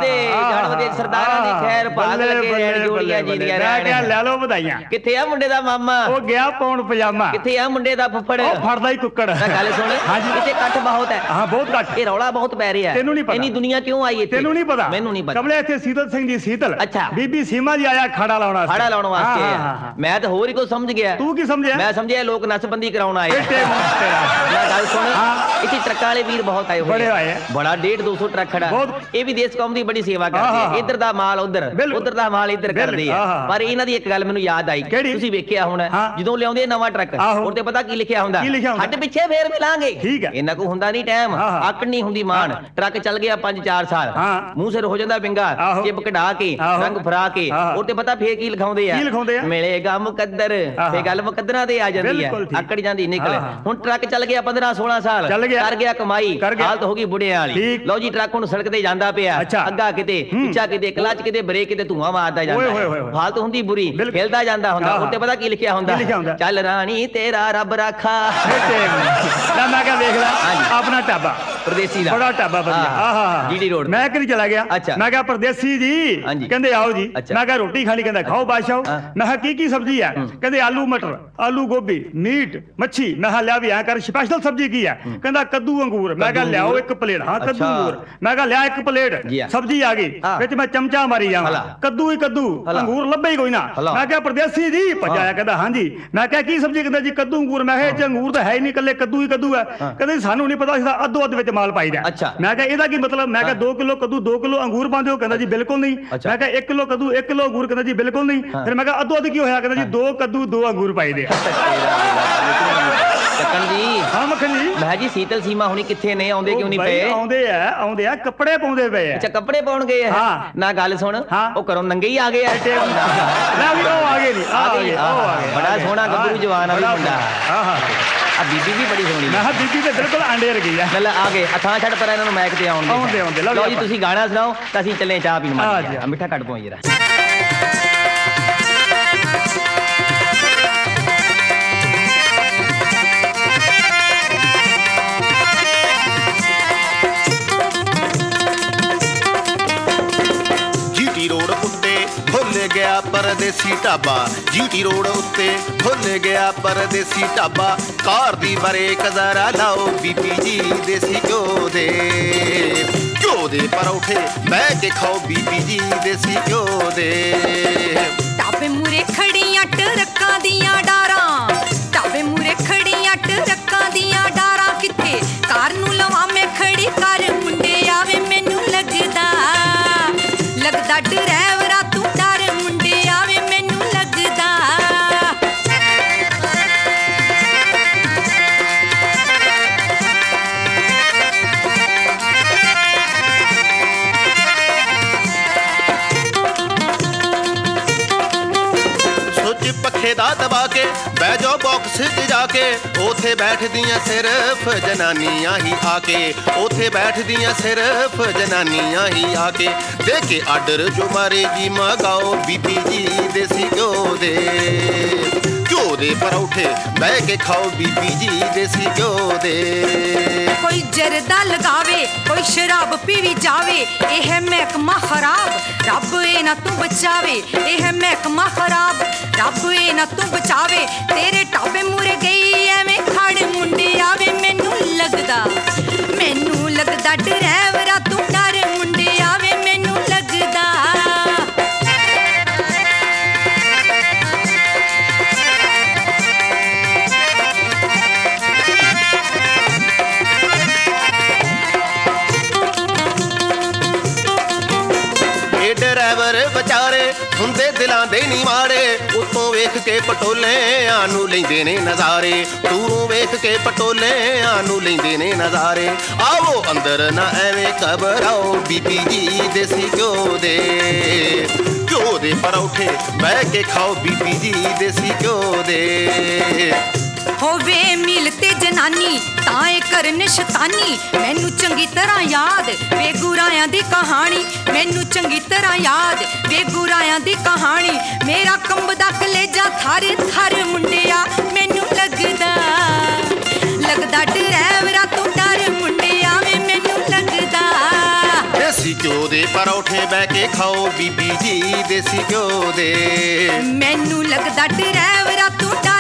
ਦੇ ਜਨਮ ਦੇ ਸਰਦਾਰਾਂ ਦੀ ਖੈਰ ਭਾਗ ਲੱਗੇ ਰਹਿਣ ਜੋੜੀਆਂ ਜੀਦੀਆਂ ਰਹਿਣ। ਮੈਂ ਲੈ ਲਓ ਵਧਾਈਆਂ। ਕਿੱਥੇ ਆ ਮੁੰਡੇ ਦਾ ਮਾਮਾ? ਉਹ ਗਿਆ ਪਾਉਣ ਪਜਾਮਾ। ਕਿੱਥੇ ਆ ਮੁੰਡੇ ਦਾ ਫੁੱਫੜ? ਉਹ ਫੜਦਾ ਹੀ ਕੁੱਕੜ। ਗੱਲ ਸੁਣ, ਇੱਥੇ ਇਕੱਠ ਬਹੁਤ ਹੈ। ਹਾਂ ਬਹੁਤ ਇਕੱਠ। ਇਹ ਰੌਲਾ ਬਹੁਤ ਪੈ ਰਿਹਾ। ਤੈਨੂੰ ਨਹੀਂ ਪਤਾ ਇੰਨੀ ਦੁਨੀਆ ਕਿਉਂ ਆਈ ਇੱਥੇ? ਤੈਨੂੰ ਨਹੀਂ ਪਤਾ? ਮੈਨੂੰ ਨਹੀਂ ਪਤਾ। ਕਮਲੇ ਇੱਥੇ ਸੀਤਲ ਸਿੰਘ ਦੀ ਸੀਤਲ। ਅੱਛਾ। ਬੀਬੀ ਸੀਮਾ ਜੀ ਆਇਆ ਖਾੜਾ ਲਾਉਣ ਵਾਸਤੇ। ਖਾੜਾ ਲਾਉਣ ਵਾਸਤੇ। ਮੈਂ ਤਾਂ ਹੋਰ ਹੀ ਕੁਝ ਸਮਝ ਗਿਆ। ਤੂੰ ਕੀ ਸਮਝਿਆ? ਮੈਂ ਸਮਝਿਆ ਲੋਕ ਨਸਬੰਦੀ ਕਰਾਉਣ ਆਏ। ਮੈਂ ਗੱਲ ਸੁਣ, ਇੱਥੇ ਟਰੱਕਾਂ ਵਾਲੇ ਵੀਰ ਬਹੁਤ ਆਏ ਹੋਏ ਆ। ਬੜਾ 150-200 ਟਰੱਕ ਖੜਾ। ਇਹ ਵੀ ਦੇਸ਼ ਕੌਮ ਦੀ ਬੜੀ ਸੇਵਾ ਕਰਦੇ ਆ। ਇੱਧਰ ਦਾ ਮਾਲ ਉੱਧਰ, ਉੱਧਰ ਦਾ ਮਾਲ ਇੱਧਰ ਕਰਦੇ ਆ। ਪਰ ਇਹਨਾਂ ਦੀ ਇੱਕ ਗੱਲ ਮੈਨੂੰ ਯਾਦ ਆਈ। ਤੁਸੀਂ ਵੇਖਿਆ ਹੋਣਾ ਜਦੋਂ ਲਿਆਉਂਦੇ ਨਵਾਂ ਟਰੱਕ, ਉਹਦੇ ਪਤਾ ਕੀ ਲਿਖਿਆ ਹੁੰਦਾ? ਹੱਟ ਪਿੱਛੇ ਫੇਰ ਮਿਲਾਂਗੇ। ਇਹਨਾਂ ਕੋ ਹੁੰਦਾ ਨਹੀਂ ਟਾਈਮ, ਆਕੜ ਨਹੀਂ ਹੁੰਦੀ ਮਾਨ। ਟਰੱਕ ਚੱਲ ਗਿਆ 5-4 ਸਾਲ, ਮੂੰਹ ਸਿਰ ਹੋ ਜਾਂਦਾ ਪਿੰਗਾ, ਚਿੱਬ ਕਢਾ ਕੇ ਰੰਗ ਫਰਾ ਕੇ ਉਹਦੇ ਪਤਾ ਫੇਰ ਕੀ ਲਿਖਾਉਂਦੇ ਆ? ਮਿਲੇਗਾ ਮੁਕੱਦਰ। ਫੇਰ ਗੱਲ ਮੁਕੱਦਰਾਂ ਤੇ ਆ ਜਾਂਦੀ ਹੈ, ਆਕੜ ਜਾਂਦੀ ਨਿਕਲ। ਹੁਣ ਟਰੱਕ ਚੱਲ ਗਿਆ 15-16 ਸਾਲ, ਕਰ ਗਿਆ ਕਮਾਈ, ਹਾਲਤ ਹੋ ਗਈ ਬੁੜਿਆਂ ਵਾਲੀ। ਲਓ ਜੀ ਟਰੱਕ ਹੁਣ ਸੜਕ ਤੇ ਜਾਂਦਾ ਪਿਆ, ਅੱਗਾ ਕਿਤੇ ਪਿੱਛਾ ਕਿਤੇ, ਕਲਚ ਕਿਤੇ, ਬ੍ਰੇਕ ਕਿਤੇ, ਧੂਆਂ ਮਾਰਦਾ ਜਾਂਦਾ, ਹਾਲਤ ਹੁੰਦੀ ਬੁਰੀ, ਹਿਲਦਾ ਜਾਂਦਾ ਹੁੰਦਾ। ਉੱਤੇ ਪਤਾ ਕੀ ਲਿਖਿਆ ਹੁੰਦਾ? ਚੱਲ ਰਾਣੀ ਤੇਰਾ ਰੱਬ ਰਾਖਾ। ਮੈਂ ਕਿਹਾ ਵੇਖ ਲੈ ਆਪਣਾ ਢਾਬਾ ਪਰਦੇਸੀ ਦਾ, ਬੜਾ ਢਾਬਾ ਵਧੀਆ ਜੀਡੀ ਰੋਡ। ਮੈਂ ਕਿਹੜੀ ਚਲਾ ਗਿਆ। ਮੈਂ ਕਿਹਾ ਪਰਦੇਸੀ ਜੀ, ਕਹਿੰਦੇ ਆਓ ਜੀ। ਮੈਂ ਕਿਹਾ ਰੋਟੀ ਖਾਣੀ, ਕਹਿੰਦਾ ਖਾਓ ਬਾਦਸ਼ਾਹ। ਮੈਂ ਕਿਹਾ ਕੀ ਕੀ ਸਬਜ਼ੀ ਹੈ? ਕਹਿੰਦੇ ਆਲੂ ਮਟਰ, ਆਲੂ ਗੋਭੀ, ਮੀਟ, ਮੱਛੀ। ਮੈਂ ਕਿਹਾ ਲਿਆ ਵੀ ਐ ਕਰ, ਸਪੈਸ਼ਲ ਸਬਜ਼ੀ ਕੀ ਹੈ? ਕਹਿੰਦਾ ਕੱਦੂ ਅੰਗੂਰ। ਮੈਂ ਕਿਹਾ ਲਿਆਓ ਇੱਕ ਪਲੇਟ। ਹਾਂ ਕੱਦੂ ਅੰਗੂਰ। ਮੈਂ ਕਿਹਾ ਲਿਆ ਇੱਕ ਪਲੇਟ, ਸਬਜ਼ੀ ਆ ਗਈ। ਵਿੱਚ ਮੈਂ ਚਮਚਾ ਮਾਰੀ ਜਾਵਾਂ, ਕੱਦੂ ਹੀ ਕੱਦੂ, ਅੰਗੂਰ ਲੱਭੇ ਹੀ ਕੋਈ ਨਾ। ਮੈਂ ਕਿਹਾ ਪਰਦੇਸੀ ਜੀ ਭਜਾਇਆ। ਕਹਿੰਦਾ ਹਾਂਜੀ। ਮੈਂ ਕਿਹਾ ਕੀ ਸਬਜ਼ੀ? ਕਹਿੰਦਾ ਜੀ ਕੱਦੂ ਅੰਗੂਰ। ਮੈਂ ਕਿਹਾ ਇਹ ਚ ਅੰਗੂਰ ਤਾਂ ਹੈ ਹੀ ਨਹੀਂ, ਇਕੱਲੇ ਕੱਦੂ ਹੀ ਕੱਦੂ ਹੈ। ਕਹਿੰਦੇ ਸਾਨੂੰ ਨਹੀਂ ਪਤਾ, ਅਸੀਂ ਅੱਧੋ ਅੱਧ ਵਿੱਚ ਮਾਲ ਪਾਈਦਾ। ਮੈਂ ਕਿਹਾ ਇਹਦਾ ਕੀ ਮਤਲਬ? ਮੈਂ ਕਿਹਾ 2 ਕਿਲੋ ਕੱਦੂ 2 ਕਿਲੋ ਅੰਗੂਰ ਪਾਉਂਦੇ ਹੋ? ਕਹਿੰਦਾ ਜੀ ਬਿਲਕੁਲ ਨਹੀਂ। ਮੈਂ ਕਿਹਾ 1 ਕਿਲੋ ਕੱਦੂ 1 ਕਿਲੋ ਅੰਗੂਰ। ਕਹਿੰਦਾ ਜੀ ਬਿਲਕੁਲ ਨਹੀਂ। ਫਿਰ ਮੈਂ ਕਿਹਾ ਅੱਧੋ ਅੱਧ ਕੀ ਹੋਇਆ? ਕਹਿੰਦਾ ਜੀ 2 ਕੱਦੂ 2 ਅੰਗੂਰ ਪਾਈਦੇ। ਚੱਕਣ ਜੀ। ਹਾਂ ਮੱਖਣ ਜੀ। ਮੈਂ ਜੀ ਸੀਤਲ ਸੀਮਾ ਹੁਣੀ ਕਿੱਥੇ ਨੇ? ਆਉਂਦੇ ਕਿਉਂ ਨਹੀਂ ਪਏ? ਆਉਂਦੇ ਆ ਕੱਪੜੇ ਪਾਉਂਦੇ ਪਏ ਆ। ਅੱਛਾ ਕੱਪੜੇ ਪਾਉਣ ਗਏ ਆ। ਨਾ ਗੱਲ ਸੁਣ, ਉਹ ਘਰੋਂ ਨੰਗੇ ਹੀ ਆ ਗਏ ਆ। ਨਾ ਵੀ ਉਹ ਆ ਗਏ ਨਹੀਂ, ਆ ਗਏ। ਬੜਾ ਸੋਹਣਾ ਗੱਭਰੂ ਜਵਾਨ ਆ ਵੀ ਮੁੰਡਾ। ਆ ਬੀਬੀ ਵੀ ਬੜੀ ਸੋਹਣੀ। ਮੈਂ ਕਿਹਾ ਬੀਬੀ ਤੇ ਬਿਲਕੁਲ ਆਂਡੇ ਵਰਗੀ ਆ। ਲੈ ਆ ਗਏ। ਥਾਂ ਛੱਡ ਪਰ ਇਹਨਾਂ ਨੂੰ ਮੈਕ ਤੇ ਆਉਂਦੇ। ਲਓ ਜੀ ਤੁਸੀਂ ਗਾਣਾ ਸੁਣਾਓ ਤਾਂ ਅਸੀਂ ਚੱਲੇ ਚਾਹ ਪੀਣ। ਮਿੱਠਾ ਕੱਢ ਪਵਾਈ ਜਰਾ। ਖੁੱਲ ਗਿਆ ਪਰਦੇਸੀ ਢਾਬਾ। ਜੀਟੀ ਰੋਡ ਉੱਤੇ ਖੁੱਲ ਗਿਆ ਪਰਦੇਸੀ ਢਾਬਾ। ਕਾਰ ਦੀ ਬਰੇਕ ਜ਼ਰਾ ਲਾਓ ਬੀਬੀ ਜੀ ਦੇਸੀ ਘਿਓ ਦੇ। ਘਿਓ ਦੇ ਪਰੌਠੇ ਬਹਿ ਕੇ ਖਾਓ ਬੀਬੀ ਜੀ ਦੇਸੀ ਘਿਓ ਦੇ। ਢਾਬੇ ਮੂਰੇ ਖੜੀਆਂ ਟਰੱਕਾਂ ਦੀਆਂ ਡਾਰਾਂ, ਢਾਬੇ ਮੂਰੇ ਖੜੀਆਂ ਟਰੱਕਾਂ ਦੀਆਂ ਡਾਰਾਂ। ਕਿੱਥੇ ਕਾਰ ਨੂੰ ਲਵਾਂ ਮੈਂ ਖੜੀ ਕਰ ਮੁੰਡੇ ਆਵੇ ਮੈਨੂੰ ਲੱਗਦਾ ਡਰਾਈਵਰਾ ਤੂੰ ਡਰ ਮੁੰਡੇ ਆਵੇ ਮੈਨੂੰ ਲੱਗਦਾ। ਸੁੱਚ ਪੱਖੇ ਦਾ ਦਬਾ ਕੇ ਬਹਿ ਜਾਓ ਬਾਕਸ 'ਚ ਜਾ ਕੇ। ਉੱਥੇ ਬੈਠਦੀਆਂ ਸਿਰਫ ਜਨਾਨੀਆਂ ਹੀ ਆ ਕੇ। ਉੱਥੇ ਬੈਠਦੀਆਂ ਸਿਰਫ ਜਨਾਨੀਆਂ ਹੀ ਆ ਕੇ। ਦੇ ਕੇ ਆਰਡਰ ਜੋ ਮਾਰੇ ਜੀ ਮੰਗਾਓ ਬੀਬੀ ਜੀ ਦੇਸੀ ਘਿਓ ਦੇ। ਘਿਓ ਦੇ ਪਰੌਠੇ ਬਹਿ ਕੇ ਖਾਓ ਬੀਬੀ ਜੀ ਦੇਸੀ ਘਿਓ ਦੇ। ਕੋਈ ਜਰਦਾ ਲਗਾਵੇ, ਕੋਈ ਸ਼ਰਾਬ ਪੀਵੀ ਜਾਵੇ। ਇਹ ਮਹਿਕਮਾ ਖਰਾਬ, ਰੱਬ ਇਹ ਨਾ ਤੂੰ ਬਚਾਵੇ। ਇਹ ਮਹਿਕਮਾ ਖਰਾਬ, ਰੱਬ ਇਹ ਨਾ ਤੂੰ ਬਚਾਵੇ। ਤੇਰੇ ਢਾਬੇ ਮੂਰੇ ਗਈ ਐਵੇਂ ਖੜ ਮੁੰਡੇ ਆਵੇ ਮੈਨੂੰ ਲੱਗਦਾ ਡਰਾਈਵਰਾ ਤੂੰ ਡਰ ਮੁੰਡੇ ਆਵੇ ਮੈਨੂੰ ਲੱਗਦਾ। ਡਰਾਈਵਰ ਵਿਚਾਰੇ ਹੁੰਦੇ ਦਿਲਾਂ ਦੇ ਨੀ ਮਾਰੇ। ਉੱਤੋਂ ਵੇਖ ਕੇ ਪਟੋਲਿਆਂ ਨੂੰ ਲੈਂਦੇ ਨੇ ਨਜ਼ਾਰੇ। ਦੂਰੋਂ ਵੇਖ ਕੇ ਪਟੋਲਿਆਂ ਨੂੰ ਲੈਂਦੇ ਨੇ ਨਜ਼ਾਰੇ। ਆਵੋ ਅੰਦਰ ਨਾ ਐਵੇਂ ਘਬਰਾਓ ਬੀਬੀ ਜੀ ਦੇਸੀ ਘਿਓ ਦੇ। ਘਿਓ ਦੇ ਪਰੌਠੇ ਬਹਿ ਕੇ ਖਾਓ ਬੀਬੀ ਜੀ ਦੇਸੀ ਘਿਓ ਦੇ। ਹੋਵੇ ਮਿਲ ਤੇ ਜਨਾਨੀ ਤਾਂ ਇਹ ਕਰਨ ਸ਼ੈਤਾਨੀ। ਮੈਨੂੰ ਚੰਗੀ ਤਰ੍ਹਾਂ ਯਾਦ ਵੇ ਗੁਰਾਇਆਂ ਦੀ ਕਹਾਣੀ। ਮੈਨੂੰ ਚੰਗੀ ਤਰ੍ਹਾਂ ਯਾਦ ਵੇ ਗੁਰਾਇਆਂ ਦੀ ਕਹਾਣੀ। ਮੇਰਾ ਕੰਬਦਾ ਕਲੇਜਾ ਥਰ ਥਰ ਮੁੰਡਿਆ ਮੈਨੂੰ ਲੱਗਦਾ ਡਰਾਈਵਰਾ ਤੂੰ ਡਰ ਮੁੰਡਿਆ ਵੇ ਮੈਨੂੰ ਲੱਗਦਾ। ਦੇਸੀ ਘਿਓ ਦੇ ਪਰੌਠੇ ਬਹਿ ਕੇ ਖਾਓ ਬੀਬੀ ਜੀ ਦੇਸੀ ਘਿਓ ਦੇ। ਮੈਨੂੰ ਲੱਗਦਾ ਡਰਾਈਵਰਾ ਤੂੰ